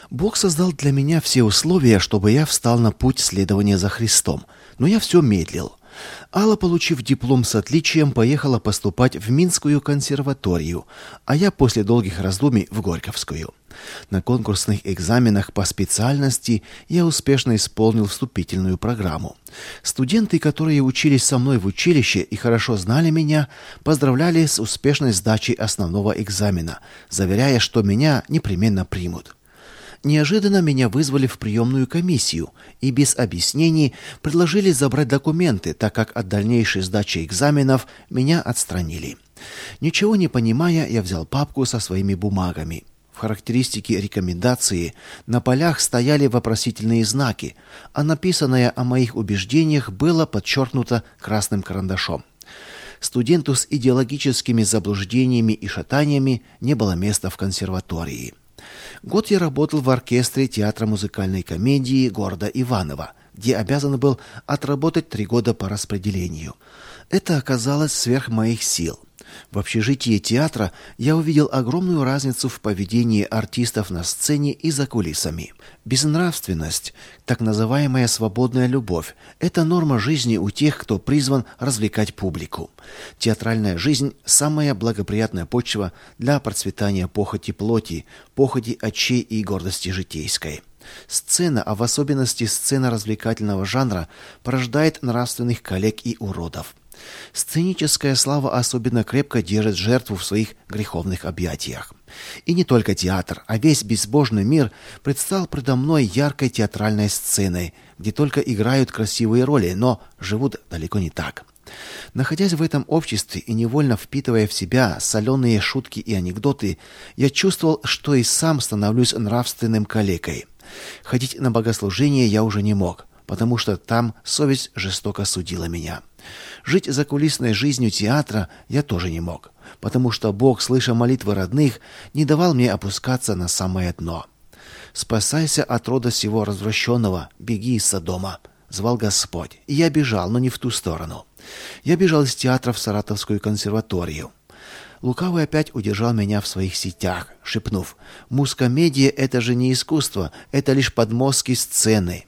Бог создал для меня все условия, чтобы я встал на путь следования за Христом, но я все медлил. Алла, получив диплом с отличием, поехала поступать в Минскую консерваторию, а я после долгих раздумий в Горьковскую. На конкурсных экзаменах по специальности я успешно исполнил вступительную программу. Студенты, которые учились со мной в училище и хорошо знали меня, поздравляли с успешной сдачей основного экзамена, заверяя, что меня непременно примут. Неожиданно меня вызвали в приемную комиссию и без объяснений предложили забрать документы, так как от дальнейшей сдачи экзаменов меня отстранили. Ничего не понимая, я взял папку со своими бумагами. В характеристике рекомендации на полях стояли вопросительные знаки, а написанное о моих убеждениях было подчеркнуто красным карандашом. Студенту с идеологическими заблуждениями и шатаниями не было места в консерватории. Год я работал в оркестре театра музыкальной комедии города Иваново, где обязан был отработать 3 года по распределению. Это оказалось сверх моих сил. В общежитии театра я увидел огромную разницу в поведении артистов на сцене и за кулисами. Безнравственность, так называемая свободная любовь – это норма жизни у тех, кто призван развлекать публику. Театральная жизнь – самая благоприятная почва для процветания похоти плоти, похоти очей и гордости житейской. Сцена, а в особенности сцена развлекательного жанра, порождает нравственных коллег и уродов. Сценическая слава особенно крепко держит жертву в своих греховных объятиях. И не только театр, а весь безбожный мир предстал предо мной яркой театральной сценой, где только играют красивые роли, но живут далеко не так. Находясь в этом обществе и невольно впитывая в себя соленые шутки и анекдоты, я чувствовал, что и сам становлюсь нравственным калекой. Ходить на богослужение я уже не мог, потому что там совесть жестоко судила меня. Жить закулисной жизнью театра я тоже не мог, потому что Бог, слыша молитвы родных, не давал мне опускаться на самое дно. «Спасайся от рода сего развращенного, беги из Содома», — звал Господь, и я бежал, но не в ту сторону. Я бежал из театра в Саратовскую консерваторию. Лукавый опять удержал меня в своих сетях, шепнув: «Мускомедия — это же не искусство, это лишь подмостки сцены».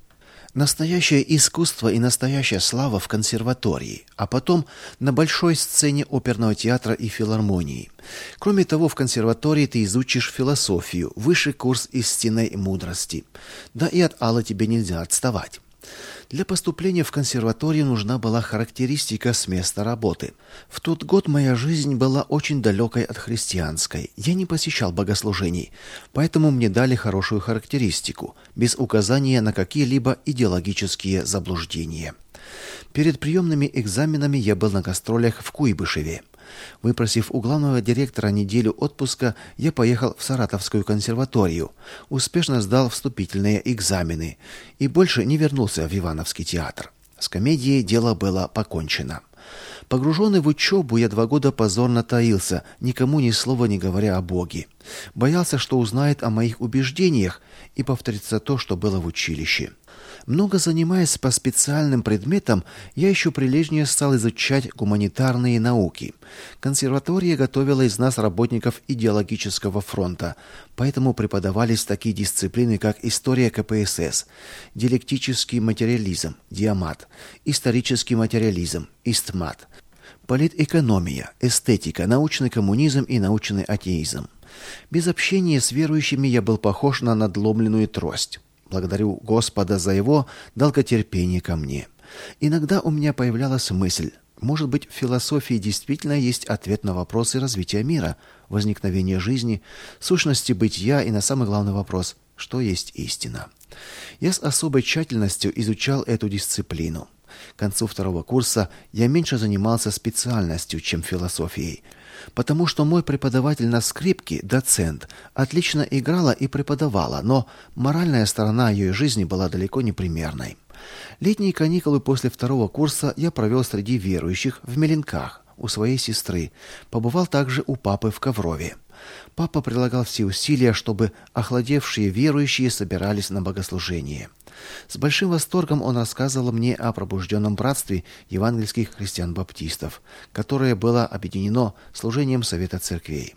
Настоящее искусство и настоящая слава в консерватории, а потом на большой сцене оперного театра и филармонии. Кроме того, в консерватории ты изучишь философию, высший курс истинной мудрости. Да и от Аллы тебе нельзя отставать. Для поступления в консерваторию нужна была характеристика с места работы. В тот год моя жизнь была очень далекой от христианской. Я не посещал богослужений, поэтому мне дали хорошую характеристику, без указания на какие-либо идеологические заблуждения. Перед приемными экзаменами я был на гастролях в Куйбышеве. Выпросив у главного директора неделю отпуска, я поехал в Саратовскую консерваторию, успешно сдал вступительные экзамены и больше не вернулся в Ивановский театр. С комедией дело было покончено. Погруженный в учебу, я 2 года позорно таился, никому ни слова не говоря о Боге. Боялся, что узнает о моих убеждениях и повторится то, что было в училище. Много занимаясь по специальным предметам, я еще прилежнее стал изучать гуманитарные науки. Консерватория готовила из нас работников идеологического фронта, поэтому преподавались такие дисциплины, как история КПСС, диалектический материализм, диамат, исторический материализм, истмат, политэкономия, эстетика, научный коммунизм и научный атеизм. Без общения с верующими я был похож на надломленную трость. Благодарю Господа за его долготерпение ко мне. Иногда у меня появлялась мысль: может быть, в философии действительно есть ответ на вопросы развития мира, возникновения жизни, сущности бытия и на самый главный вопрос: что есть истина? Я с особой тщательностью изучал эту дисциплину. К концу 2 курса я меньше занимался специальностью, чем философией, потому что мой преподаватель на скрипке, доцент, отлично играла и преподавала, но моральная сторона ее жизни была далеко не примерной. Летние каникулы после 2 курса я провел среди верующих в Меленках, у своей сестры, побывал также у папы в Коврове. Папа прилагал все усилия, чтобы охладевшие верующие собирались на богослужение. С большим восторгом он рассказывал мне о пробужденном братстве евангельских христиан-баптистов, которое было объединено служением Совета Церквей.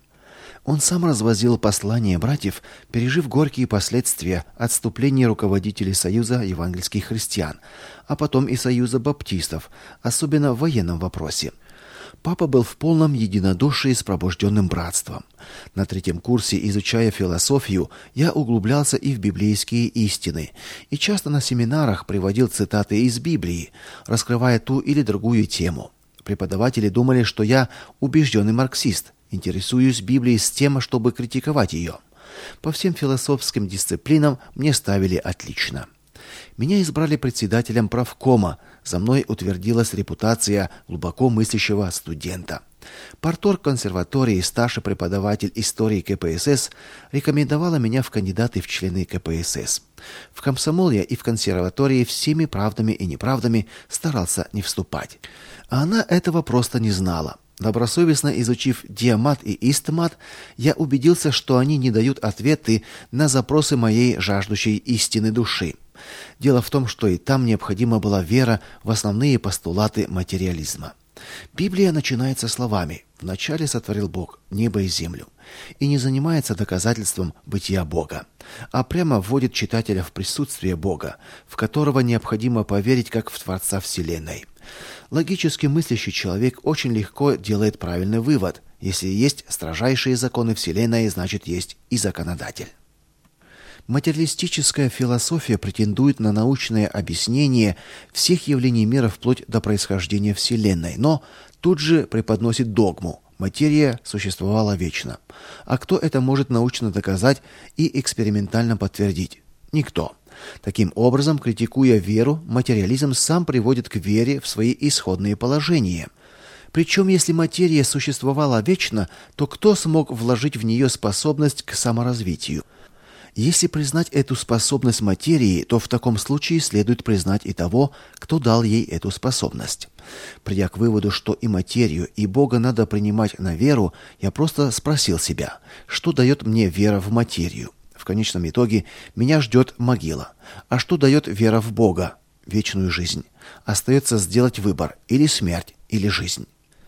Он сам развозил послания братьев, пережив горькие последствия отступления руководителей Союза евангельских христиан, а потом и Союза баптистов, особенно в военном вопросе. Папа был в полном единодушии с пробужденным братством. На 3-м курсе, изучая философию, я углублялся и в библейские истины, и часто на семинарах приводил цитаты из Библии, раскрывая ту или другую тему. Преподаватели думали, что я убежденный марксист, интересуюсь Библией с тем, чтобы критиковать ее. По всем философским дисциплинам мне ставили отлично. Меня избрали председателем правкома, за мной утвердилась репутация глубоко мыслящего студента. Парторг консерватории, старший преподаватель истории КПСС, рекомендовала меня в кандидаты в члены КПСС. В комсомол я и в консерватории всеми правдами и неправдами старался не вступать. А она этого просто не знала. Добросовестно изучив диамат и истмат, я убедился, что они не дают ответы на запросы моей жаждущей истины души. Дело в том, что и там необходима была вера в основные постулаты материализма. Библия начинается словами: «Вначале сотворил Бог небо и землю», и не занимается доказательством бытия Бога, а прямо вводит читателя в присутствие Бога, в которого необходимо поверить как в Творца Вселенной. Логически мыслящий человек очень легко делает правильный вывод: если есть строжайшие законы Вселенной, значит есть и законодатель. Материалистическая философия претендует на научное объяснение всех явлений мира вплоть до происхождения Вселенной, но тут же преподносит догму: материя существовала вечно. А кто это может научно доказать и экспериментально подтвердить? Никто. Таким образом, критикуя веру, материализм сам приводит к вере в свои исходные положения. Причем, если материя существовала вечно, то кто смог вложить в нее способность к саморазвитию? Если признать эту способность материи, то в таком случае следует признать и того, кто дал ей эту способность. Придя к выводу, что и материю, и Бога надо принимать на веру, я просто спросил себя, что дает мне вера в материю. В конечном итоге меня ждет могила. А что дает вера в Бога? Вечную жизнь. Остается сделать выбор: или смерть, или жизнь.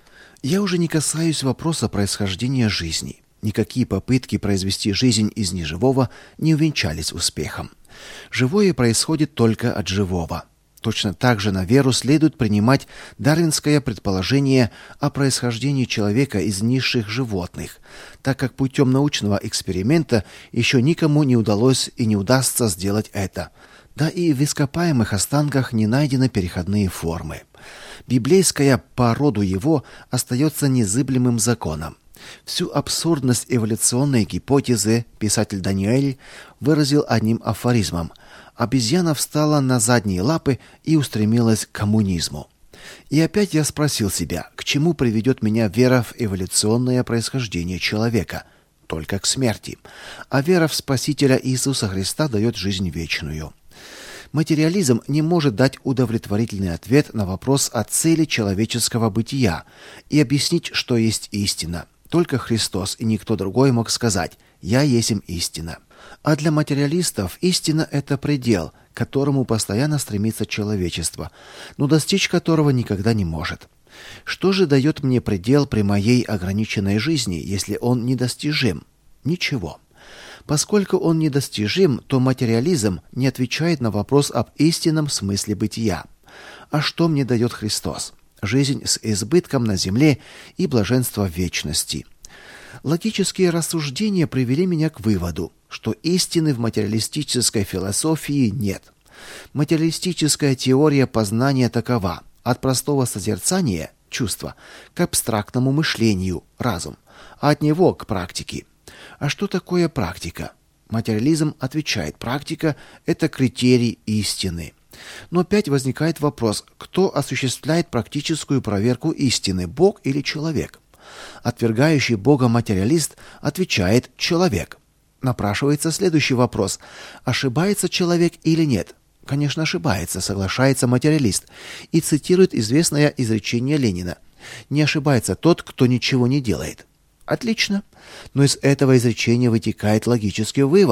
Я уже не касаюсь вопроса происхождения жизни. Никакие попытки произвести жизнь из неживого не увенчались успехом. Живое происходит только от живого. Точно так же на веру следует принимать дарвинское предположение о происхождении человека из низших животных, так как путем научного эксперимента еще никому не удалось и не удастся сделать это. Да и в ископаемых останках не найдены переходные формы. Библейская по роду его остается незыблемым законом. Всю абсурдность эволюционной гипотезы писатель Даниэль выразил одним афоризмом: «Обезьяна встала на задние лапы и устремилась к коммунизму». И опять я спросил себя, к чему приведет меня вера в эволюционное происхождение человека? Только к смерти. А вера в Спасителя Иисуса Христа дает жизнь вечную. Материализм не может дать удовлетворительный ответ на вопрос о цели человеческого бытия и объяснить, что есть истина. Только Христос и никто другой мог сказать: «Я есмь истина». А для материалистов истина – это предел, к которому постоянно стремится человечество, но достичь которого никогда не может. Что же дает мне предел при моей ограниченной жизни, если он недостижим? Ничего. Поскольку он недостижим, то материализм не отвечает на вопрос об истинном смысле бытия. А что мне дает Христос? Жизнь с избытком на земле и блаженство в вечности. Логические рассуждения привели меня к выводу, что истины в материалистической философии нет. Материалистическая теория познания такова: от простого созерцания, чувства, к абстрактному мышлению, разум, а от него к практике. А что такое практика? Материализм отвечает: практика – это критерий истины. Но опять возникает вопрос: кто осуществляет практическую проверку истины, Бог или человек? Отвергающий Бога материалист отвечает: человек. Напрашивается следующий вопрос: ошибается человек или нет? Конечно, ошибается, соглашается материалист и цитирует известное изречение Ленина: не ошибается тот, кто ничего не делает. Отлично. Но из этого изречения вытекает логический вывод: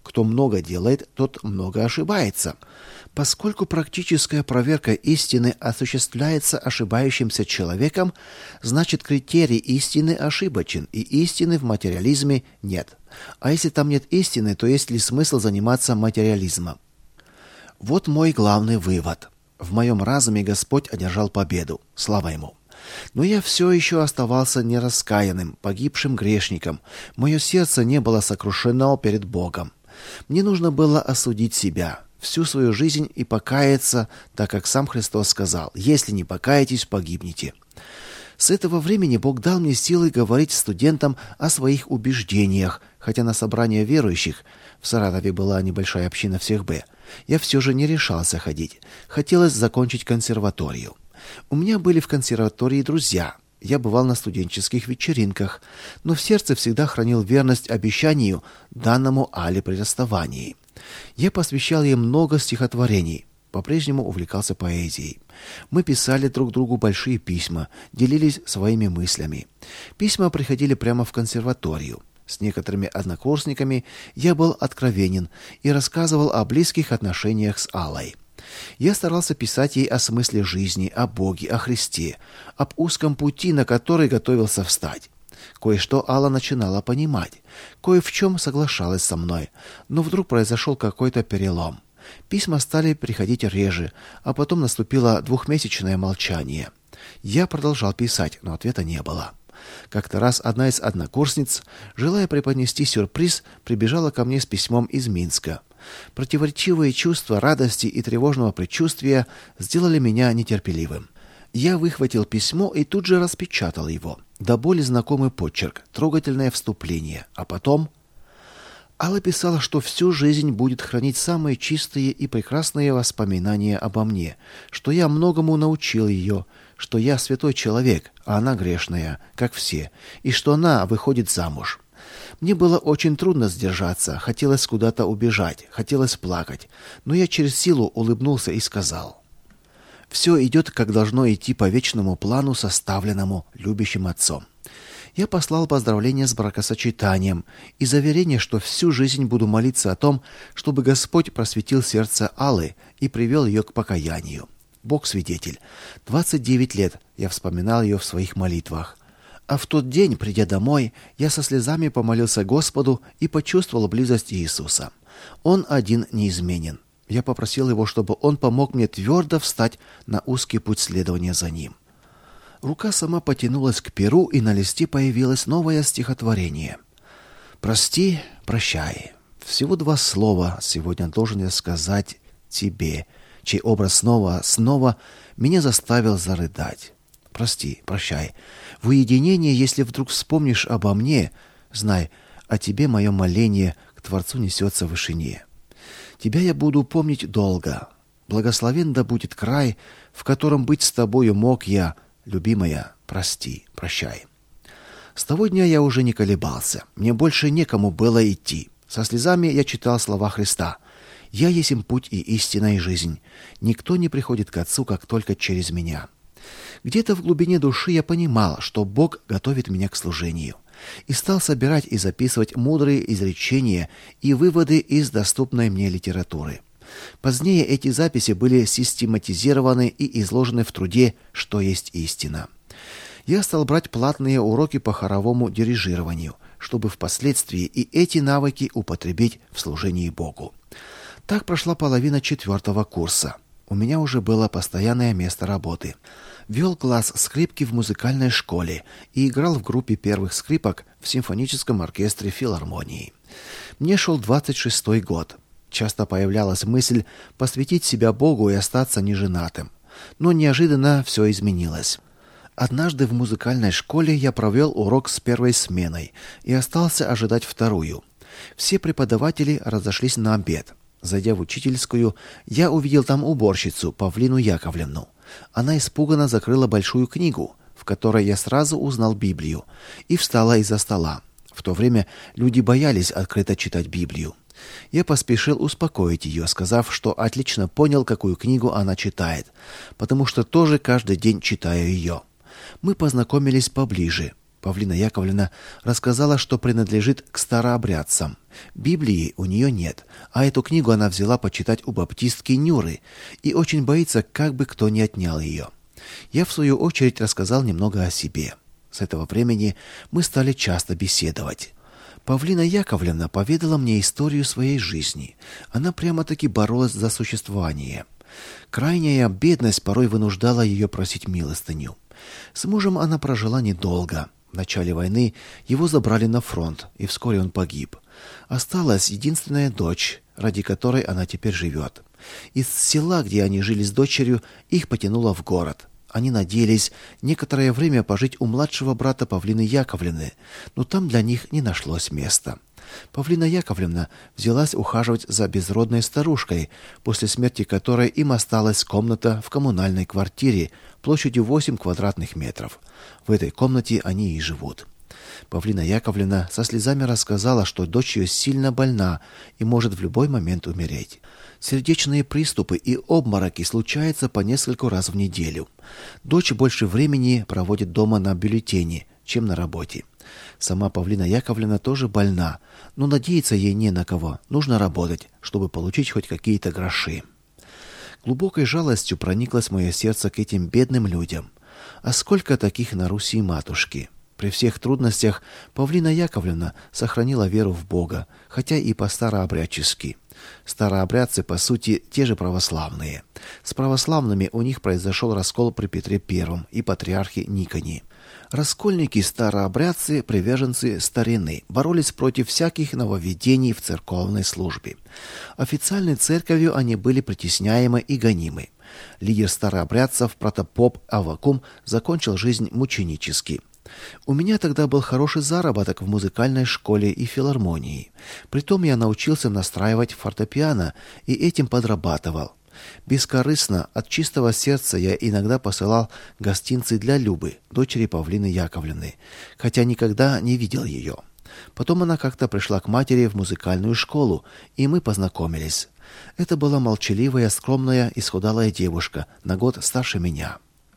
Кто много делает, тот много ошибается. Поскольку практическая проверка истины осуществляется ошибающимся человеком, значит критерий истины ошибочен, и истины в материализме нет. А если там нет истины, то есть ли смысл заниматься материализмом? Вот мой главный вывод. В моем разуме Господь одержал победу. Слава Ему. Но я все еще оставался нераскаянным, погибшим грешником. Мое сердце не было сокрушено перед Богом. Мне нужно было осудить себя, всю свою жизнь и покаяться, так как сам Христос сказал: «Если не покаетесь, погибнете». С этого времени Бог дал мне силы говорить студентам о своих убеждениях, хотя на собрание верующих, в Саратове была небольшая община всех Б, я все же не решался ходить. Хотелось закончить консерваторию. У меня были в консерватории друзья. Я бывал на студенческих вечеринках, но в сердце всегда хранил верность обещанию, данному Але при расставании. Я посвящал ей много стихотворений. По-прежнему увлекался поэзией. Мы писали друг другу большие письма, делились своими мыслями. Письма приходили прямо в консерваторию. С некоторыми однокурсниками я был откровенен и рассказывал о близких отношениях с Аллой. Я старался писать ей о смысле жизни, о Боге, о Христе, об узком пути, на который готовился встать. Кое-что Алла начинала понимать, кое в чем соглашалась со мной, но вдруг произошел какой-то перелом. Письма стали приходить реже, а потом наступило 2-месячное молчание. Я продолжал писать, но ответа не было. Как-то раз одна из однокурсниц, желая преподнести сюрприз, прибежала ко мне с письмом из Минска. Противоречивые чувства радости и тревожного предчувствия сделали меня нетерпеливым. Я выхватил письмо и тут же распечатал его. До боли знакомый почерк, трогательное вступление. А потом... Алла писала, что всю жизнь будет хранить самые чистые и прекрасные воспоминания обо мне, что я многому научил ее, что я святой человек, а она грешная, как все, и что она выходит замуж. Мне было очень трудно сдержаться, хотелось куда-то убежать, хотелось плакать, но я через силу улыбнулся и сказал: «Все идет, как должно идти по вечному плану, составленному любящим отцом». Я послал поздравления с бракосочетанием и заверение, что всю жизнь буду молиться о том, чтобы Господь просветил сердце Аллы и привел ее к покаянию. Бог свидетель. 29 лет я вспоминал ее в своих молитвах. А в тот день, придя домой, я со слезами помолился Господу и почувствовал близость Иисуса. Он один неизменен. Я попросил Его, чтобы Он помог мне твердо встать на узкий путь следования за Ним. Рука сама потянулась к перу, и на листе появилось новое стихотворение. «Прости, прощай. Всего 2 слова сегодня должен я сказать тебе, чей образ снова меня заставил зарыдать. Прости, прощай. В уединении, если вдруг вспомнишь обо мне, знай, о тебе мое моление к Творцу несется в вышине. Тебя я буду помнить долго. Благословен да будет край, в котором быть с тобою мог я. Любимая, прости, прощай». С того дня я уже не колебался. Мне больше некому было идти. Со слезами я читал слова Христа: «Я есть им путь и истина и жизнь. Никто не приходит к Отцу, как только через меня». Где-то в глубине души я понимал, что Бог готовит меня к служению, и стал собирать и записывать мудрые изречения и выводы из доступной мне литературы. Позднее эти записи были систематизированы и изложены в труде «Что есть истина». Я стал брать платные уроки по хоровому дирижированию, чтобы впоследствии и эти навыки употребить в служении Богу. Так прошла половина 4-го курса. У меня уже было постоянное место работы. Вел класс скрипки в музыкальной школе и играл в группе первых скрипок в симфоническом оркестре филармонии. Мне шел 26-й год. Часто появлялась мысль посвятить себя Богу и остаться неженатым. Но неожиданно все изменилось. Однажды в музыкальной школе я провел урок с 1-й сменой и остался ожидать 2-ю. Все преподаватели разошлись на обед. Зайдя в учительскую, я увидел там уборщицу Павлину Яковлевну. Она испуганно закрыла большую книгу, в которой я сразу узнал Библию, и встала из-за стола. В то время люди боялись открыто читать Библию. Я поспешил успокоить ее, сказав, что отлично понял, какую книгу она читает, потому что тоже каждый день читаю ее. Мы познакомились поближе. Павлина Яковлевна рассказала, что принадлежит к старообрядцам. Библии у нее нет, а эту книгу она взяла почитать у баптистки Нюры и очень боится, как бы кто ни отнял ее. Я, в свою очередь, рассказал немного о себе. С этого времени мы стали часто беседовать. Павлина Яковлевна поведала мне историю своей жизни. Она прямо-таки боролась за существование. Крайняя бедность порой вынуждала ее просить милостыню. С мужем она прожила недолго. В начале войны его забрали на фронт, и вскоре он погиб. Осталась единственная дочь, ради которой она теперь живет. Из села, где они жили с дочерью, их потянуло в город. Они надеялись некоторое время пожить у младшего брата Павлины Яковлевны, но там для них не нашлось места. Павлина Яковлевна взялась ухаживать за безродной старушкой, после смерти которой им осталась комната в коммунальной квартире площадью 8 квадратных метров. В этой комнате они и живут. Павлина Яковлевна со слезами рассказала, что дочь ее сильно больна и может в любой момент умереть. Сердечные приступы и обмороки случаются по нескольку раз в неделю. Дочь больше времени проводит дома на бюллетене, чем на работе. Сама Павлина Яковлевна тоже больна, но надеяться ей не на кого. Нужно работать, чтобы получить хоть какие-то гроши. Глубокой жалостью прониклось мое сердце к этим бедным людям. А сколько таких на Руси, матушки? При всех трудностях Павлина Яковлевна сохранила веру в Бога, хотя и по-старообрядчески. Старообрядцы, по сути, те же православные. С православными у них произошел раскол при Петре I и патриархе Никоне. Раскольники-старообрядцы, приверженцы старины, боролись против всяких нововведений в церковной службе. Официальной церковью они были притесняемы и гонимы. Лидер старообрядцев, протопоп Аввакум, закончил жизнь мученически. У меня тогда был хороший заработок в музыкальной школе и филармонии. Притом я научился настраивать фортепиано и этим подрабатывал. Бескорыстно, от чистого сердца я иногда посылал гостинцы для Любы, дочери Павлины Яковлевны, хотя никогда не видел ее. Потом она как-то пришла к матери в музыкальную школу, и мы познакомились. Это была молчаливая, скромная, исхудалая девушка, на год старше меня.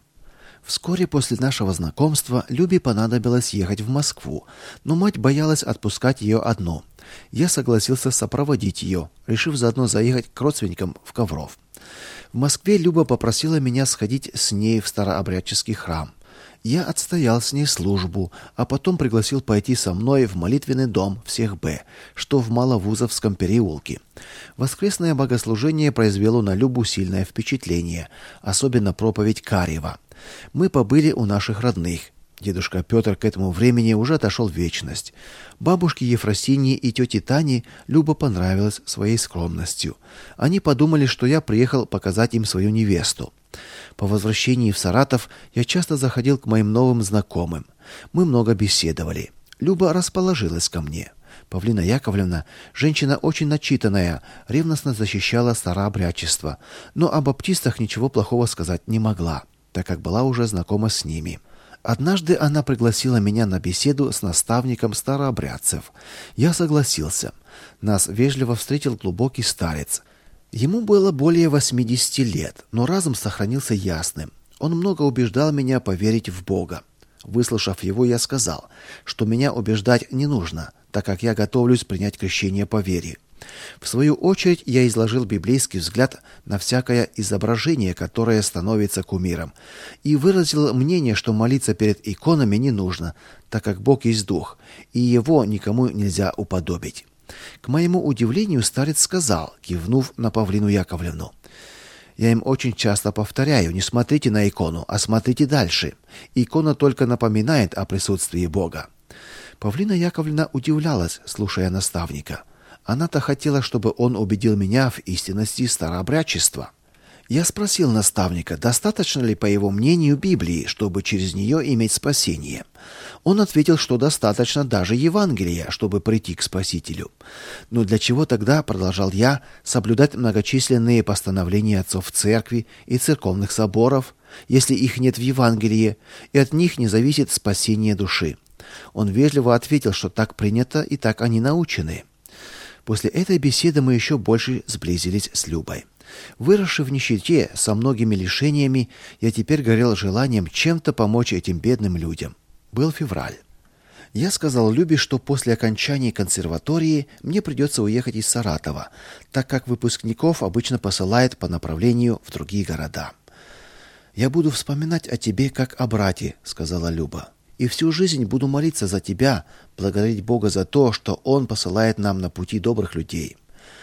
Вскоре после нашего знакомства Любе понадобилось ехать в Москву, но мать боялась отпускать ее одну. Я согласился сопроводить ее, решив заодно заехать к родственникам в Ковров. В Москве Люба попросила меня сходить с ней в старообрядческий храм. Я отстоял с ней службу, а потом пригласил пойти со мной в молитвенный дом всех Б, что в Маловузовском переулке. Воскресное богослужение произвело на Любу сильное впечатление, особенно проповедь Карева. Мы побыли у наших родных. Дедушка Петр к этому времени уже отошел в вечность. Бабушке Ефросинии и тете Тане Люба понравилась своей скромностью. Они подумали, что я приехал показать им свою невесту. По возвращении в Саратов я часто заходил к моим новым знакомым. Мы много беседовали. Люба расположилась ко мне. Павлина Яковлевна, женщина очень начитанная, ревностно защищала старообрядчество, но о баптистах ничего плохого сказать не могла, так как была уже знакома с ними. Однажды она пригласила меня на беседу с наставником старообрядцев. Я согласился. Нас вежливо встретил глубокий старец. Ему было более 80 лет, но разум сохранился ясным. Он много убеждал меня поверить в Бога. Выслушав его, я сказал, что меня убеждать не нужно, так как я готовлюсь принять крещение по вере. В свою очередь я изложил библейский взгляд на всякое изображение, которое становится кумиром, и выразил мнение, что молиться перед иконами не нужно, так как Бог есть Дух, и Его никому нельзя уподобить. К моему удивлению старец сказал, кивнув на Павлину Яковлевну: «Я им очень часто повторяю, не смотрите на икону, а смотрите дальше. Икона только напоминает о присутствии Бога». Павлина Яковлевна удивлялась, слушая наставника. Она-то хотела, чтобы он убедил меня в истинности старообрядчества. Я спросил наставника, достаточно ли, по его мнению, Библии, чтобы через нее иметь спасение. Он ответил, что достаточно даже Евангелия, чтобы прийти к Спасителю. Но для чего тогда, продолжал я, соблюдать многочисленные постановления отцов церкви и церковных соборов, если их нет в Евангелии, и от них не зависит спасение души? Он вежливо ответил, что так принято и так они научены. После этой беседы мы еще больше сблизились с Любой. Выросший в нищете, со многими лишениями, я теперь горел желанием чем-то помочь этим бедным людям. Был февраль. Я сказал Любе, что после окончания консерватории мне придется уехать из Саратова, так как выпускников обычно посылают по направлению в другие города. «Я буду вспоминать о тебе как о брате», — сказала Люба. «И всю жизнь буду молиться за тебя, благодарить Бога за то, что Он посылает нам на пути добрых людей».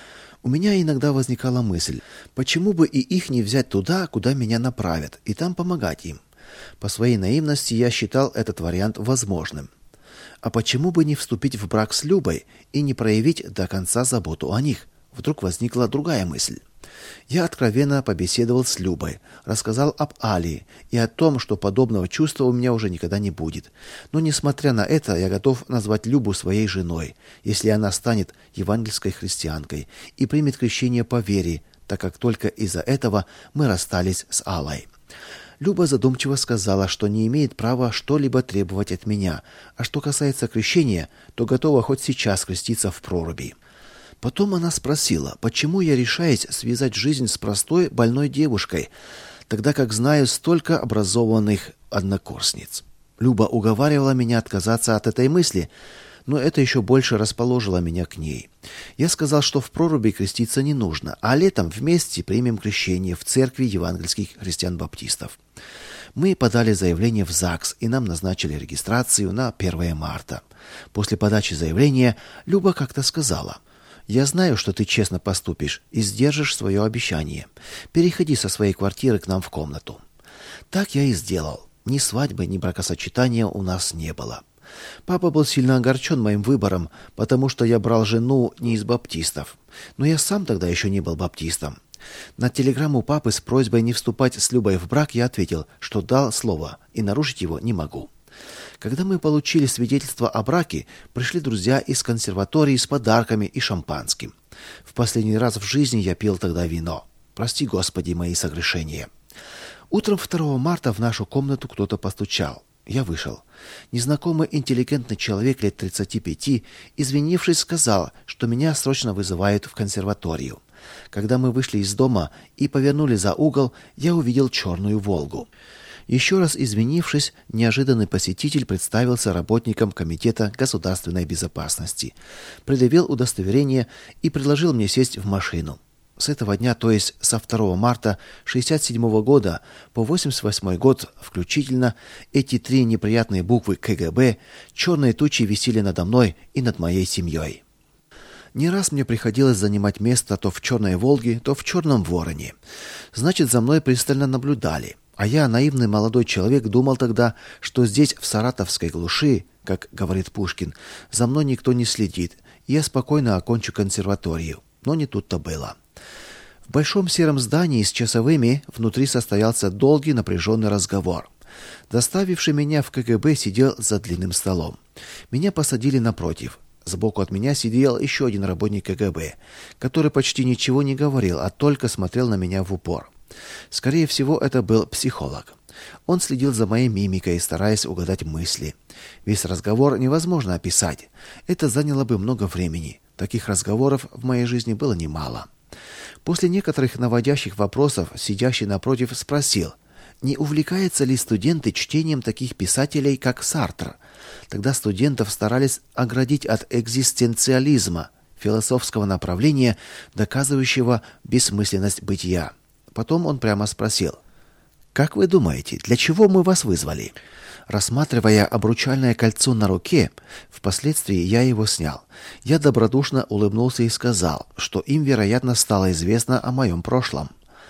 У меня иногда возникала мысль, почему бы и их не взять туда, куда меня направят, и там помогать им. По своей наивности я считал этот вариант возможным. А почему бы не вступить в брак с Любой и не проявить до конца заботу о них? Вдруг возникла другая мысль. Я откровенно побеседовал с Любой, рассказал об Алии и о том, что подобного чувства у меня уже никогда не будет. Но, несмотря на это, я готов назвать Любу своей женой, если она станет евангельской христианкой и примет крещение по вере, так как только из-за этого мы расстались с Аллой. Люба задумчиво сказала, что не имеет права что-либо требовать от меня, а что касается крещения, то готова хоть сейчас креститься в проруби. Потом она спросила, почему я решаюсь связать жизнь с простой больной девушкой, тогда как знаю столько образованных однокурсниц. Люба уговаривала меня отказаться от этой мысли, но это еще больше расположило меня к ней. Я сказал, что в проруби креститься не нужно, а летом вместе примем крещение в церкви евангельских христиан-баптистов. Мы подали заявление в ЗАГС, и нам назначили регистрацию на 1 марта. После подачи заявления Люба как-то сказала: «Я знаю, что ты честно поступишь и сдержишь свое обещание. Переходи со своей квартиры к нам в комнату». Так я и сделал. Ни свадьбы, ни бракосочетания у нас не было. Папа был сильно огорчен моим выбором, потому что я брал жену не из баптистов. Но я сам тогда еще не был баптистом. На телеграмму папы с просьбой не вступать с Любой в брак я ответил, что дал слово и нарушить его не могу. Когда мы получили свидетельство о браке, пришли друзья из консерватории с подарками и шампанским. В последний раз в жизни я пил тогда вино. Прости, Господи, мои согрешения. Утром 2 марта в нашу комнату кто-то постучал. Я вышел. Незнакомый интеллигентный человек лет 35, извинившись, сказал, что меня срочно вызывают в консерваторию. Когда мы вышли из дома и повернули за угол, я увидел черную «Волгу». Еще раз извинившись, неожиданный посетитель представился работником Комитета государственной безопасности, предъявил удостоверение и предложил мне сесть в машину. С этого дня, то есть со 2 марта 1967 года по 1988 год включительно, эти 3 неприятные буквы КГБ черные тучи висели надо мной и над моей семьей. Не раз мне приходилось занимать место то в «Черной Волге», то в «Черном Вороне». Значит, за мной пристально наблюдали. А я, наивный молодой человек, думал тогда, что здесь, в саратовской глуши, как говорит Пушкин, за мной никто не следит, и я спокойно окончу консерваторию. Но не тут-то было. В большом сером здании с часовыми внутри состоялся долгий напряженный разговор. Доставивший меня в КГБ сидел за длинным столом. Меня посадили напротив. Сбоку от меня сидел еще один работник КГБ, который почти ничего не говорил, а только смотрел на меня в упор. Скорее всего, это был психолог. Он следил за моей мимикой, стараясь угадать мысли. Весь разговор невозможно описать. Это заняло бы много времени. Таких разговоров в моей жизни было немало. После некоторых наводящих вопросов сидящий напротив спросил, не увлекаются ли студенты чтением таких писателей, как Сартр. Тогда студентов старались оградить от экзистенциализма, философского направления, доказывающего бессмысленность бытия. Потом он прямо спросил: «Как вы думаете, для чего мы вас вызвали?» Рассматривая обручальное кольцо на руке, впоследствии я его снял. Я добродушно улыбнулся и сказал, что им, вероятно, стало известно о моем прошлом.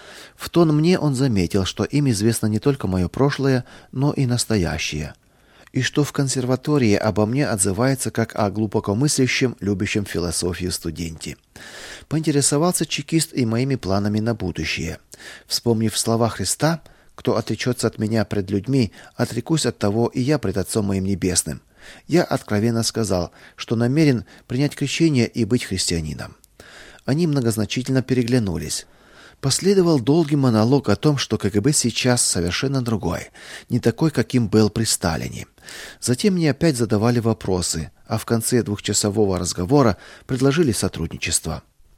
В тон мне он заметил, что им известно не только мое прошлое, но и настоящее, и что в консерватории обо мне отзывается как о глубокомыслящем, любящем философию студенте. Поинтересовался чекист и моими планами на будущее. Вспомнив слова Христа: «Кто отречется от меня пред людьми, отрекусь от того и я пред Отцом моим небесным», я откровенно сказал, что намерен принять крещение и быть христианином. Они многозначительно переглянулись. Последовал долгий монолог о том, что КГБ сейчас совершенно другой, не такой, каким был при Сталине. Затем мне опять задавали вопросы, а в конце двухчасового разговора предложили сотрудничество.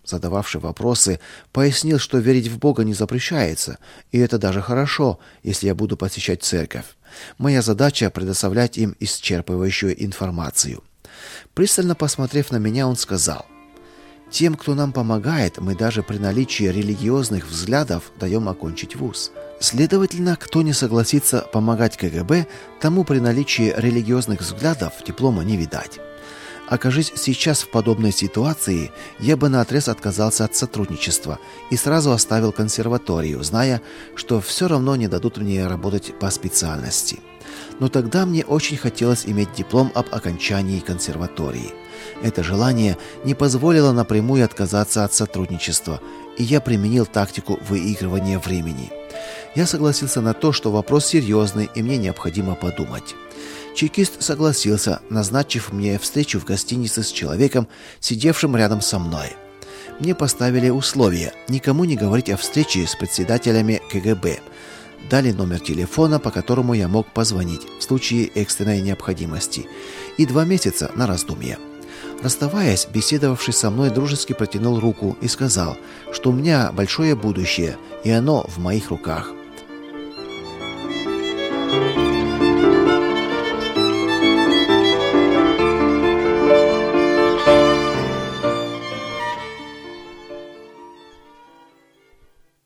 задававший вопросы, пояснил, что верить в Бога не запрещается, и это даже хорошо, если я буду посещать церковь. Моя задача — предоставлять им исчерпывающую информацию. Пристально посмотрев на меня, он сказал: «Тем, кто нам помогает, мы даже при наличии религиозных взглядов даем окончить вуз. Следовательно, кто не согласится помогать КГБ, тому при наличии религиозных взглядов диплома не видать. Окажись сейчас в подобной ситуации, я бы наотрез отказался от сотрудничества и сразу оставил консерваторию, зная, что все равно не дадут мне работать по специальности. Но тогда мне очень хотелось иметь диплом об окончании консерватории. Это желание не позволило напрямую отказаться от сотрудничества, и я применил тактику выигрывания времени. Я согласился на то, что вопрос серьезный и мне необходимо подумать. Чекист согласился, назначив мне встречу в гостинице с человеком, сидевшим рядом со мной. Мне поставили условие никому не говорить о встрече с председателями КГБ. Дали номер телефона, по которому я мог позвонить в случае экстренной необходимости, и 2 месяца на раздумье. Расставаясь, беседовавший со мной дружески протянул руку и сказал, что у меня большое будущее, и оно в моих руках.